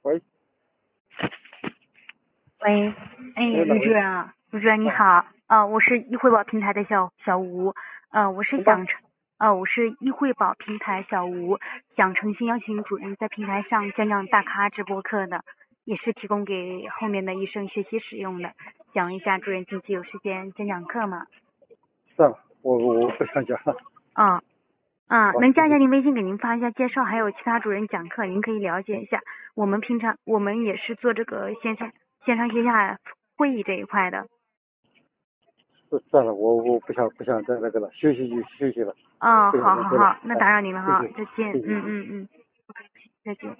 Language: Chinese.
喂， 喂，哎，吕主哪位？ 任啊，吕主任你啊， 好，我是易汇宝平台的小吴， 什么？ 我是易汇宝平台小吴，想诚心邀请主任在平台上讲讲大咖直播课的，也是提供给后面的医生学习使用的，讲一下主任近期有时间讲讲课吗？ 算了，我不想讲了。 啊、 好， 能谢谢。 加一下您微信给您发一下介绍，还有其他主任讲课，您可以了解一下。我们也是做这个线上线下会议这一块的。 算了，我不想再那个了，休息就休息了，不想再说了。 好，那打扰您了谢谢， 哈，再见。 谢谢。 再见。